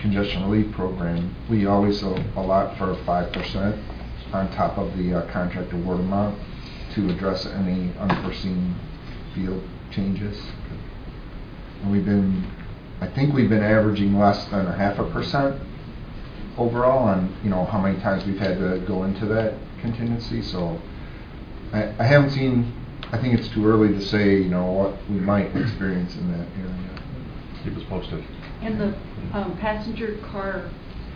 congestion relief program, we always allot for 5% on top of the contract award amount to address any unforeseen field changes. And I think we've been averaging less than 0.5% overall on, how many times we've had to go into that contingency. So I haven't seen, I think it's too early to say, what we might experience in that area. Keep us posted. And the passenger car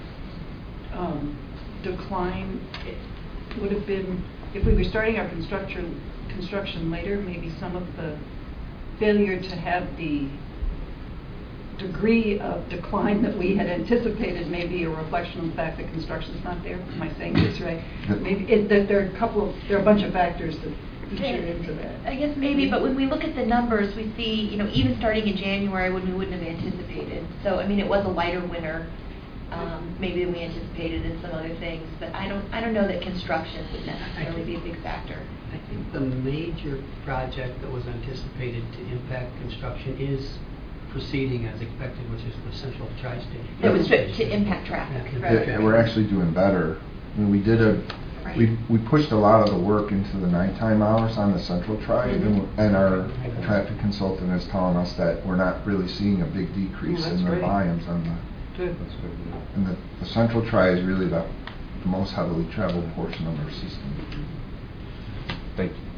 decline, it would have been, if we were starting our construction later, maybe some of the failure to have the degree of decline that we had anticipated may be a reflection of the fact that construction's not there. Am I saying this right? Maybe there are a bunch of factors that feature into that. I guess maybe, but when we look at the numbers, we see, even starting in January when we wouldn't have anticipated. So, it was a lighter winter, maybe than we anticipated in some other things. But I don't know that construction would necessarily be a big factor. I think the major project that was anticipated to impact construction is proceeding as expected, which is the Central Tri-State. It was to impact traffic. Yeah, right. And we're actually doing better. We did we pushed a lot of the work into the nighttime hours on the Central Tri, and our traffic consultant is telling us that we're not really seeing a big decrease in the volumes on the. Good. That's good. And the Central Tri is really the most heavily traveled portion of our system. Thank you.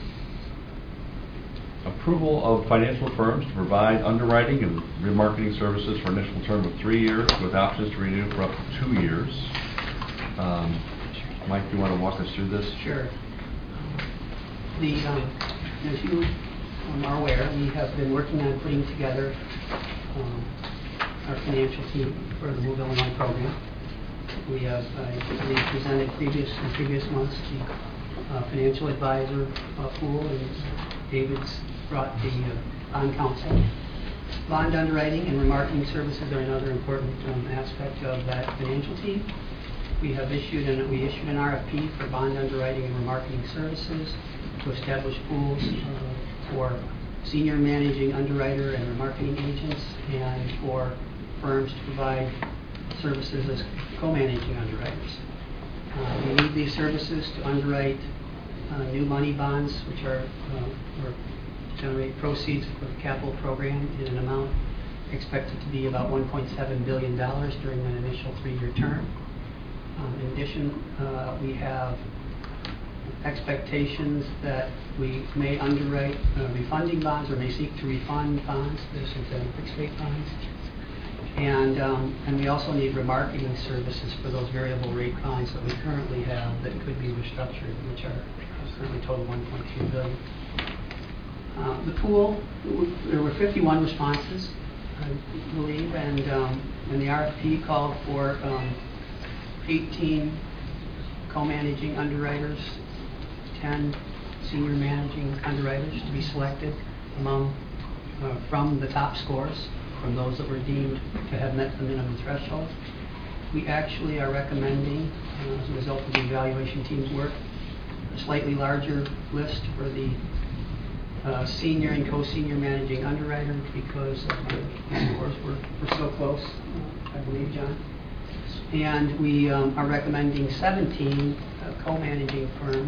Approval of financial firms to provide underwriting and remarketing services for initial term of 3 years with options to renew for up to 2 years. Mike, do you want to walk us through this? Sure. As you are aware, we have been working on putting together our financial team for the Move Illinois program. We have, I believe, presented in previous months the financial advisor pool, and David's brought the bond counsel. Bond underwriting and remarketing services are another important aspect of that financial team. We issued an RFP for bond underwriting and remarketing services to establish pools for senior managing underwriter and remarketing agents, and for firms to provide services as co-managing underwriters. We need these services to underwrite new money bonds, which or generate proceeds for the capital program in an amount expected to be about $1.7 billion during an initial 3-year term. In addition, we have expectations that we may underwrite refunding bonds, or may seek to refund bonds, there's synthetic fixed rate bonds. And we also need remarketing services for those variable rate bonds that we currently have that could be restructured, which are currently total $1.2 billion. The pool, there were 51 responses, I believe, and the RFP called for 18 co-managing underwriters, 10 senior managing underwriters to be selected from the top scores, from those that were deemed to have met the minimum threshold. We actually are recommending, as a result of the evaluation team's work, a slightly larger list for the senior and co-senior managing underwriter, because the scores were so close, I believe, John. And we are recommending 17 co-managing firms,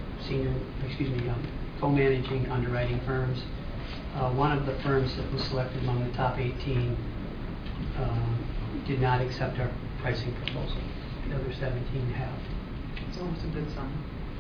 co-managing underwriting firms. One of the firms that was selected among the top 18 did not accept our pricing proposal. The other 17 have. It's almost a good sign.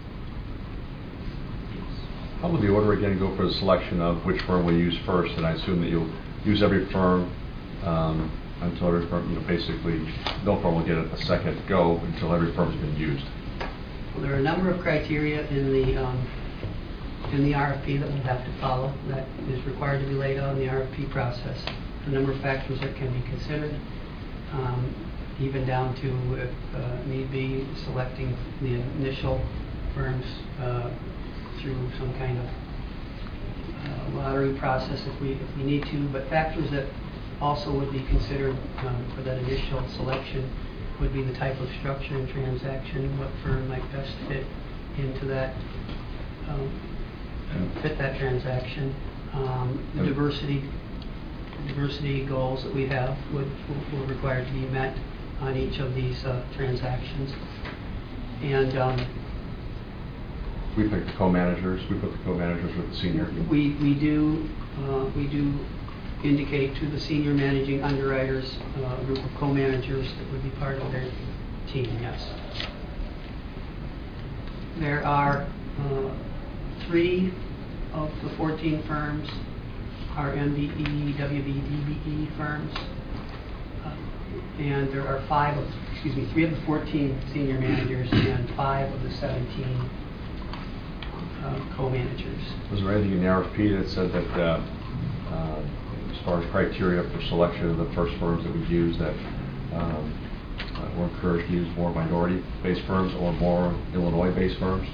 How will the order again go for the selection of which firm we use first? And I assume that you'll use every firm until every firm, basically, no firm will get a second go until every firm has been used. Well, there are a number of criteria in the RFP that we'll have to follow, that is required to be laid out in the RFP process. A number of factors that can be considered, even down to, if need be, selecting the initial firms through some kind of lottery process if we need to. But factors that also would be considered for that initial selection would be the type of structure and transaction, what firm might best fit into that, fit that transaction, the diversity diversity goals that we have will require to be met on each of these transactions. And We pick the co-managers. We put the co-managers with the senior. we do indicate to the senior managing underwriters a group of co-managers that would be part of their team, yes. There are 3 of the 14 firms are MBE, WB, DBE firms. And there are 3 of the 14 senior managers and 5 of the 17 co-managers. Was there anything in the RFP that said that, as far as criteria for selection of the first firms that we use, that we're encouraged to use more minority-based firms or more Illinois-based firms?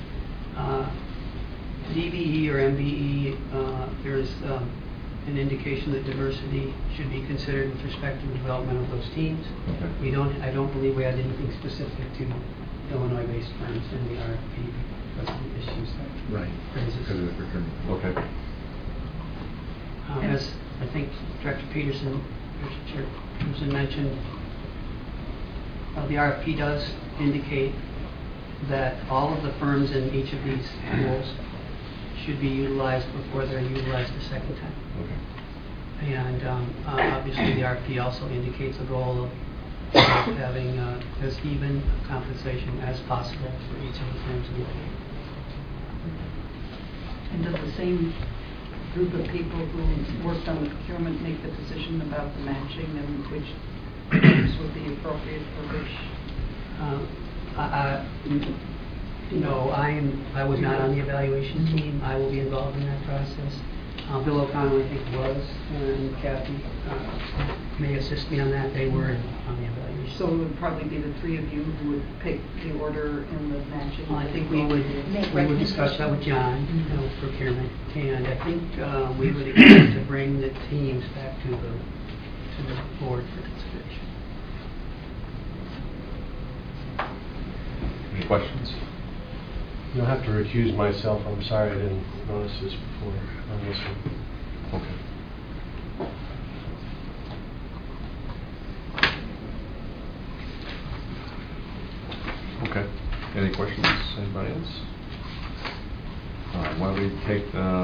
DBE or MBE, there's an indication that diversity should be considered with respect to the development of those teams. Okay. I don't believe we had anything specific to Illinois-based firms in the RFP because of the issues that Right. raises. Because of the procurement. Okay. As I think Director Peterson mentioned, the RFP does indicate that all of the firms in each of these pools should be utilized before they're utilized a second time. Okay. And obviously the RFP also indicates a goal of having as even compensation as possible for each of the firms in the pool. And does the same group of people who worked on the procurement make the decision about the matching and which firms would be appropriate for which? No, I was not on the evaluation team. I will be involved in that process. Bill O'Connell, I think, was, and Kathy may assist me on that. They were on the evaluation. So it would probably be the 3 of you who would pick the order and the matching? Well, I think we would discuss that with John, with procurement, and I think we would expect to bring the teams back to the board for consideration. Any questions? You'll have to recuse myself. I'm sorry I didn't notice this before on this one. Okay. Okay. Any questions? Anybody else? All right. Why don't we take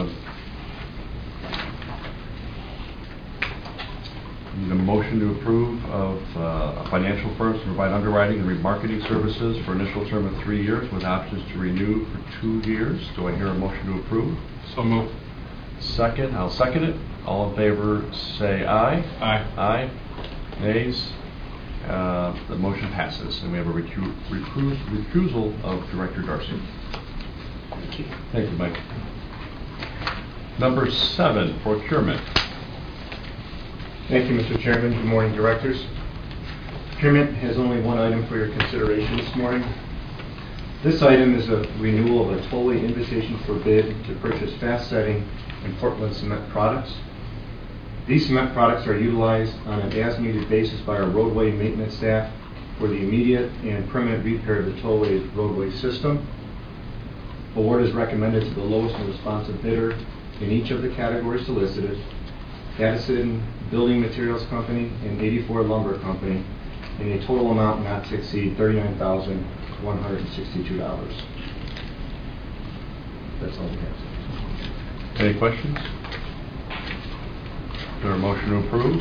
need a motion to approve of a financial firm to provide underwriting and remarketing services for initial term of 3 years with options to renew for 2 years. Do I hear a motion to approve? So moved. Second. I'll second it. All in favor say aye. Aye. Aye. Nays. The motion passes, and we have a recusal of Director Darcy. Thank you. Thank you, Mike. Number 7, procurement. Thank you, Mr. Chairman. Good morning, directors. Procurement has only one item for your consideration this morning. This item is a renewal of a tollway invitation for bid to purchase fast setting and Portland cement products. These cement products are utilized on an as-needed basis by our roadway maintenance staff for the immediate and permanent repair of the tollway roadway system. Award is recommended to the lowest and responsive bidder in each of the categories solicited: Addison Building Materials Company and 84 Lumber Company, in a total amount not to exceed $39,162. That's all we have. Any questions? Is there a motion to approve?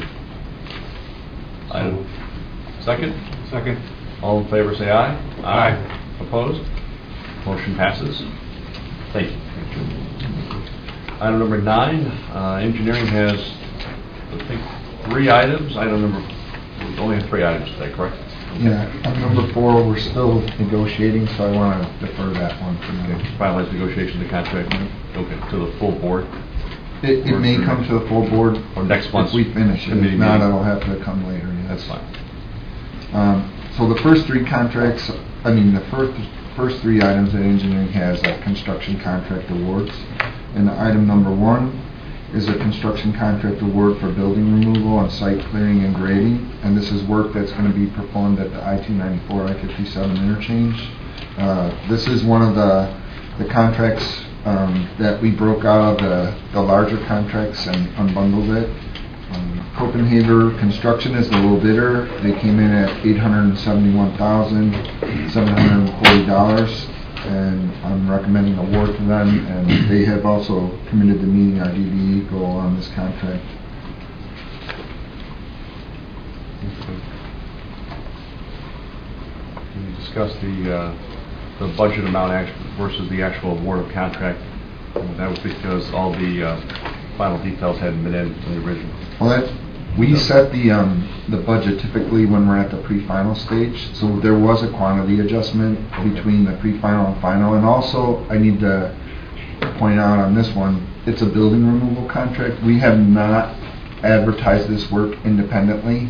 Item. Second? Second. All in favor say aye. Aye. Opposed? Motion passes. Thank you. Item number 9, engineering has, I think, 3 items. We only have 3 items today, correct? Yeah, on number 4, we're still negotiating, so I want to defer that one for now. Okay. Finalize negotiation of the contract. Okay, to the full board. It may come to the full board Or next month's if we finish it. committee If not, meeting. it'll have to come later. Yes. That's fine. So the first 3 contracts, the first 3 items that engineering has are construction contract awards. And item number 1 is a construction contract award for building removal on site clearing and grading. And this is work that's going to be performed at the I-294, I-57 interchange. This is one of the contracts that we broke out of the larger contracts and unbundled it. Copenhagen Construction is the low bidder. They came in at $871,740, and I'm recommending award to them. And they have also committed to meeting our DBE goal on this contract. Can you discuss the budget amount versus the actual award of contract? That was because all the final details hadn't been in the original. Well, we set the budget typically when we're at the pre-final stage, so there was a quantity adjustment between the pre-final and final. And also, I need to point out on this one, it's a building removal contract. We have not advertised this work independently.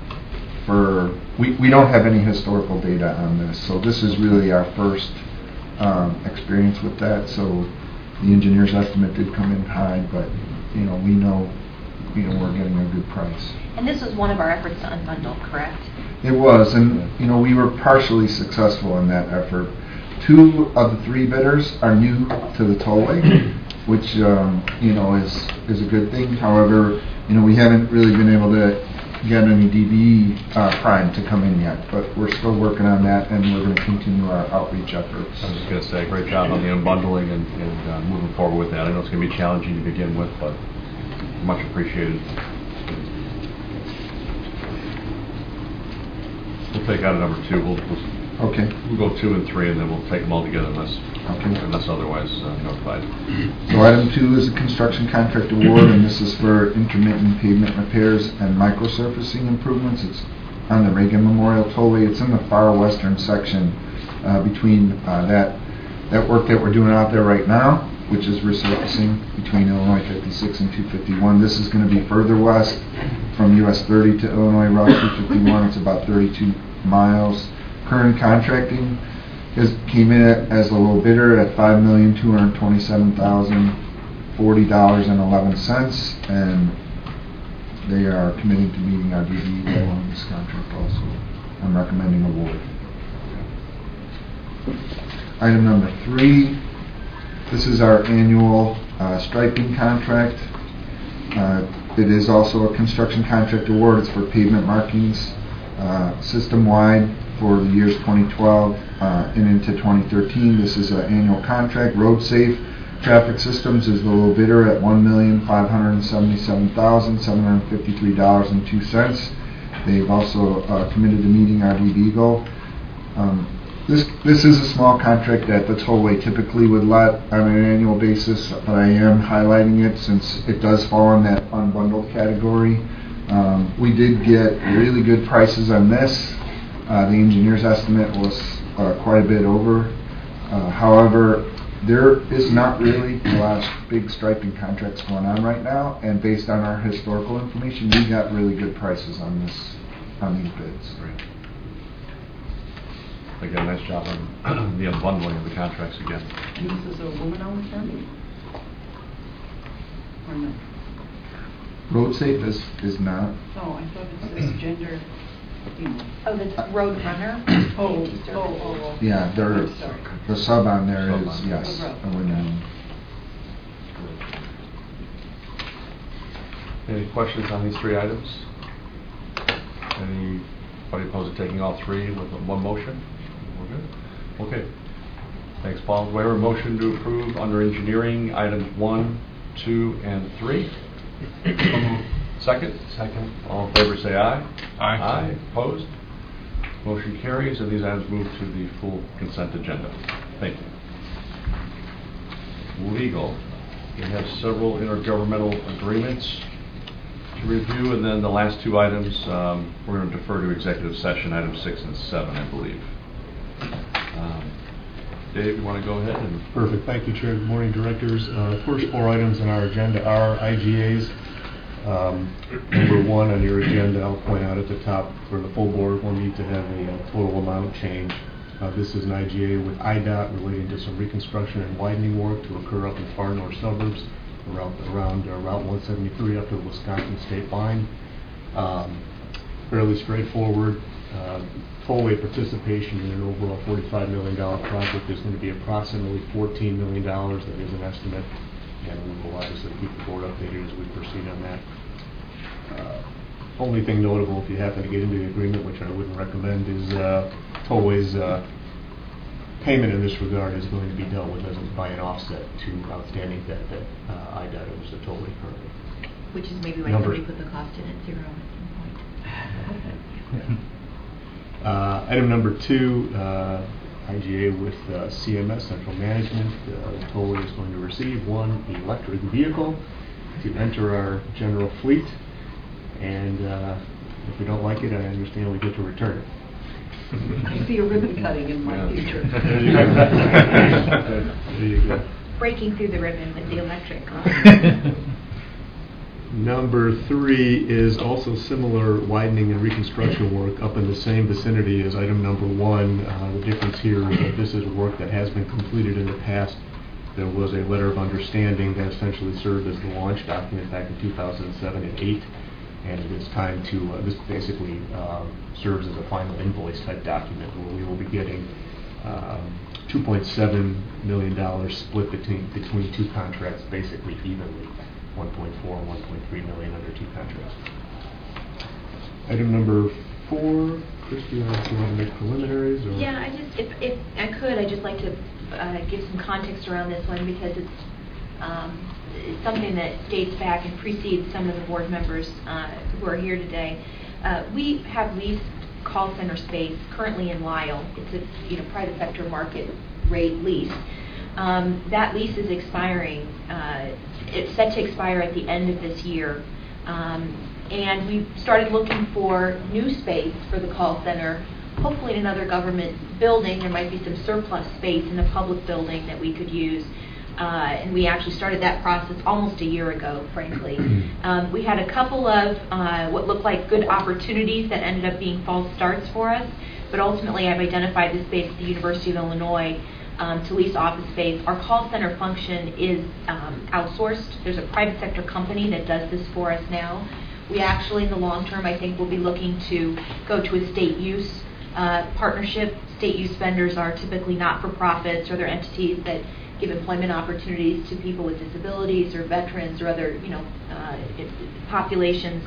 We don't have any historical data on this, so this is really our first experience with that. So the engineer's estimate did come in high, but we know we're getting a good price. And this was one of our efforts to unbundle, correct? It was, and we were partially successful in that effort. 2 of the 3 bidders are new to the tollway, which is a good thing. However, we haven't really been able to get any DBE prime to come in yet, but we're still working on that, and we're going to continue our outreach efforts. I was just going to say, great job on the unbundling and moving forward with that. I know it's going to be challenging to begin with, but much appreciated. We'll take out a number 2. Okay. We'll go 2 and 3, and then we'll take them all together unless otherwise notified. So item 2 is a construction contract award, and this is for intermittent pavement repairs and microsurfacing improvements. It's on the Reagan Memorial Tollway. It's in the far western section between that work that we're doing out there right now, which is resurfacing between Illinois 56 and 251. This is going to be further west from US 30 to Illinois Route 251. It's about 32 miles. Current contracting came in as the low bidder at $5,227,040.11, and they are committing to meeting our DBE goal on this contract also. I'm recommending award. Item number 3. This is our annual striping contract. It is also a construction contract award. It's for pavement markings system-wide for the years 2012 and into 2013. This is an annual contract. Road Safe Traffic Systems is the low bidder at $1,577,753.02. They've also committed to meeting our DB goal. This is a small contract that the tollway typically would let on an annual basis, but I am highlighting it since it does fall in that unbundled category. We did get really good prices on this. The engineer's estimate was quite a bit over. However, there is not really a lot of big striping contracts going on right now, and based on our historical information, we got really good prices on these bids. Great. Again, nice job on the unbundling of the contracts again. And this is a woman-owned firm? Or no? Road Safe is not. Oh, I thought it says gender. Oh, that's Roadrunner? Oh. Yeah, I'm sorry. the sub on there Sub is, on. yes, Oh, a right. women. Any questions on these 3 items? Anybody opposed to taking all 3 with one motion? We're good? Okay. Thanks, Paul. Do I have a motion to approve under engineering items 1, 2, and 3? Second? Second. All in favor say aye. Aye. Aye. Opposed? Motion carries, and these items move to the full consent agenda. Thank you. Legal. We have several intergovernmental agreements to review, and then the last 2 items we're going to defer to executive session, items 6 and 7, I believe. Dave, you want to go ahead? Perfect. Thank you, Chair. Good morning, Directors. First 4 items on our agenda are IGAs. Number 1 on your agenda, I'll point out at the top for the full board, we'll need to have a total amount change. This is an IGA with IDOT relating to some reconstruction and widening work to occur up in far north suburbs around Route 173 up to the Wisconsin state line. Fairly straightforward. Tollway participation in an overall $45 million project is going to be approximately $14 million. That is an estimate, and we will obviously keep the board updated as we proceed on that. Only thing notable, if you happen to get into the agreement, which I wouldn't recommend, is Tollway's payment in this regard is going to be dealt with by an offset to outstanding debt that IDOT owes to Tollway currently. Which is maybe why Number- somebody put the cost in at 0 at some point. Item number 2, IGA with CMS, Central Management. Tollway is going to receive one electric vehicle to enter our general fleet, and if we don't like it, I understand we get to return it. I see a ribbon cutting in my Yeah. future. There you go. There you go. Breaking through the ribbon with the electric. Number 3 is also similar widening and reconstruction work up in the same vicinity as item number 1. The difference here is that this is work that has been completed in the past. There was a letter of understanding that essentially served as the launch document back in 2007 and 8, and it is time to, this basically serves as a final invoice type document where we will be getting $2.7 million split between 2 contracts basically evenly. 1.4 and 1.3 million under 2 contracts. Item number 4, Chris, do you want to make preliminaries? Or? Yeah, if I could, I'd just like to give some context around this one because it's something that dates back and precedes some of the board members who are here today. We have leased call center space currently in Lyle. It's a private sector market rate lease. That lease is expiring. It's set to expire at the end of this year. And we've started looking for new space for the call center, hopefully in another government building. There might be some surplus space in a public building that we could use. And we actually started that process almost a year ago, frankly. We had a couple of what looked like good opportunities that ended up being false starts for us. But ultimately, I've identified the space at the University of Illinois to lease office space. Our call center function is outsourced. There's a private sector company that does this for us now. We actually, in the long term, I think we'll be looking to go to a state use partnership. State use vendors are typically not-for-profits or they're entities that give employment opportunities to people with disabilities or veterans or other populations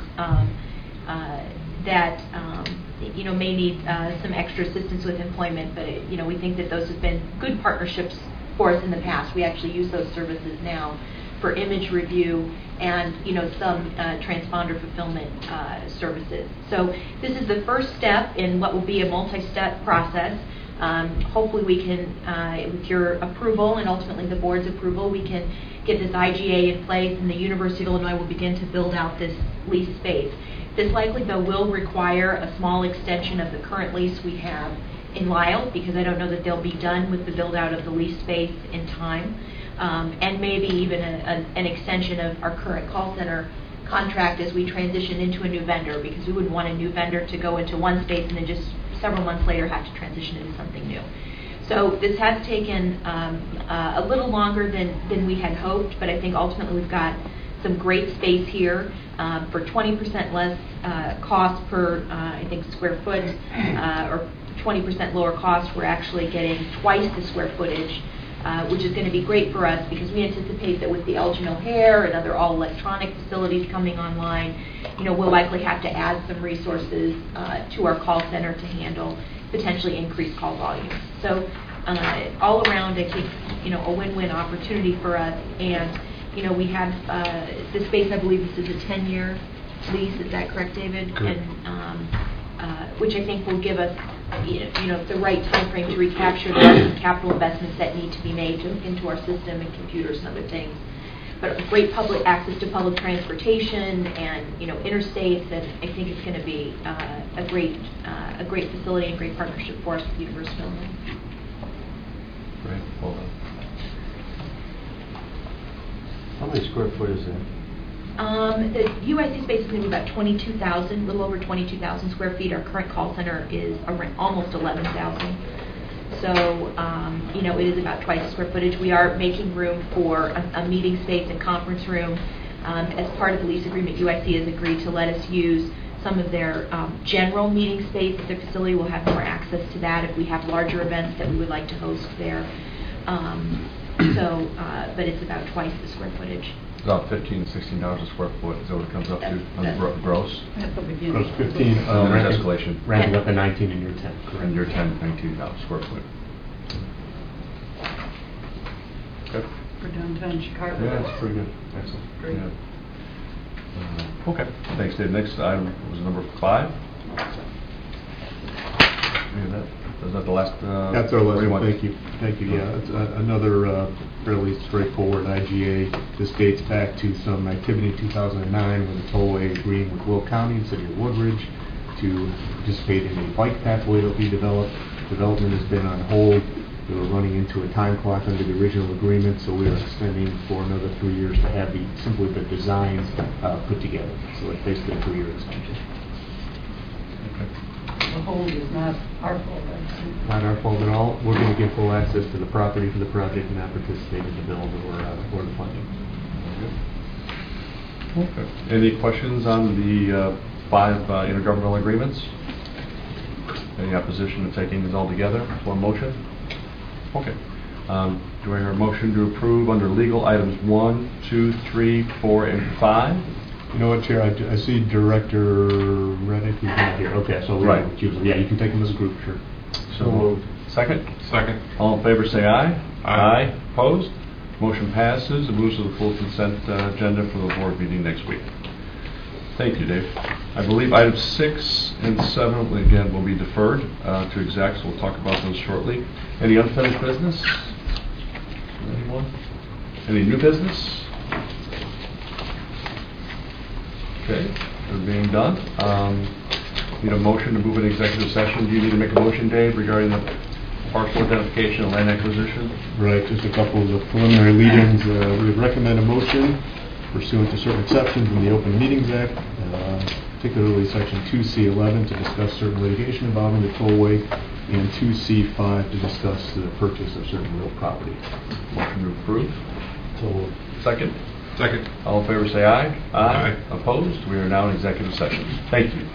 that may need some extra assistance with employment, but we think that those have been good partnerships for us in the past. We actually use those services now for image review and some transponder fulfillment services. So this is the first step in what will be a multi-step process. Hopefully we can, with your approval and ultimately the board's approval, we can get this IGA in place and the University of Illinois will begin to build out this lease space. This likely, though, will require a small extension of the current lease we have in Lyle because I don't know that they'll be done with the build-out of the lease space in time. And maybe even an extension of our current call center contract as we transition into a new vendor because we wouldn't want a new vendor to go into one space and then just several months later have to transition into something new. So this has taken a little longer than we had hoped, but I think ultimately we've got some great space here for 20% less cost per, I think, square foot, or 20% lower cost. We're actually getting twice the square footage, which is going to be great for us because we anticipate that with the Elgin O'Hare and other all-electronic facilities coming online, we'll likely have to add some resources to our call center to handle potentially increased call volume. So all around, I think, a win-win opportunity for us. And we have the space, I believe this is a 10-year lease, is that correct, David? Correct. And which I think will give us the right time frame to recapture the capital investments that need to be made into our system and computers and other things. But great public access to public transportation and interstates, and I think it's going to be a great facility and great partnership for us with the University of Illinois. Great, well done. How many square foot is that? The UIC space is going to be about 22,000, a little over 22,000 square feet. Our current call center is around almost 11,000. So, it is about twice the square footage. We are making room for a meeting space and conference room. As part of the lease agreement, UIC has agreed to let us use some of their general meeting space at their facility. We'll have more access to that if we have larger events that we would like to host there. But it's about twice the square footage. About $15, $16 a square foot, is that what it comes up to on the gross? At the beginning. Gross 15, There's ramping- escalation. Ramping up to 19 in year 10. correct. And you're 10, $19 square foot. Okay. For downtown Chicago. Yeah, that's pretty good. Excellent. Great. Yeah. Okay, thanks, Dave. Next item was number 5. Is that the last? That's our what do last one, want? thank you. Thank you, yeah. It's another fairly straightforward IGA. This dates back to some activity in 2009 when the tollway agreed with Will County and City of Woodridge to participate in a bike pathway that will be developed. Development has been on hold. We were running into a time clock under the original agreement, so we are extending for another 3 years to have simply the designs put together. So it's basically a 3-year extension. The hold is not our fault, right? Not our fault at all. We're going to get full access to the property for the project and not participate in the build or the funding. Okay. Any questions on the 5 intergovernmental agreements? Any opposition to taking these all together? One motion? Okay. Do I hear a motion to approve under legal items 1, 2, 3, 4, and 5? You know what, Chair? I see Director Reddick. He's not here. Okay, so Right. Yeah, you can take them as a group, sure. So moved. Second? Second. All in favor say aye. Aye. Opposed? Motion passes. It moves to the full consent agenda for the board meeting next week. Thank you, Dave. I believe items 6 and 7, again, will be deferred to execs. We'll talk about those shortly. Any unfinished business? Anyone? Any new business? Okay, they're being done. Need a motion to move an executive session. Do you need to make a motion, Dave, regarding the parcel identification and land acquisition? Right, just a couple of the preliminary lead-ins. We would recommend a motion pursuant to certain exceptions in the Open Meetings Act, particularly Section 2C11 to discuss certain litigation involving the tollway, and 2C5 to discuss the purchase of certain real property. Motion to approve. So, Second? Second. All in favor say aye. Aye. Opposed? We are now in executive session. Thank you.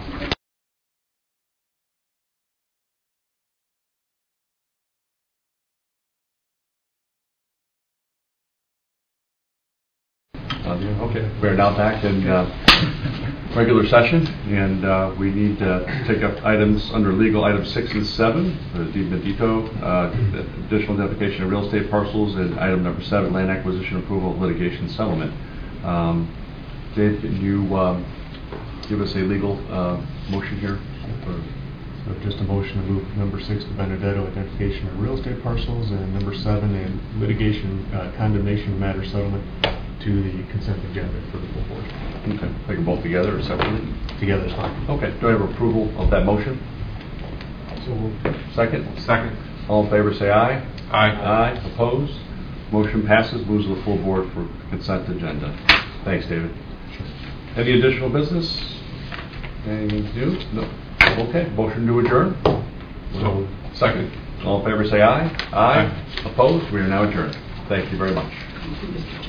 Okay, we are now back in regular session, and we need to take up items under legal items 6 and 7, the Deed Medito, additional identification of real estate parcels, and item number 7, land acquisition approval litigation settlement. Dave, can you give us a legal motion here? So just a motion to move number 6, the Benedetto identification of real estate parcels, and number 7, a litigation condemnation matter settlement to the consent agenda for the full board. Okay, take them both together or separately? Together is fine. Okay, do I have approval of that motion? So Second? Second. All in favor say aye. Aye. Aye. Opposed? Motion passes, moves to the full board for consent agenda. Thanks, David. Any additional business? Anything new? No. Okay, motion to adjourn? So, second. All in favor say aye. Aye. Opposed? We are now adjourned. Thank you very much. Mr.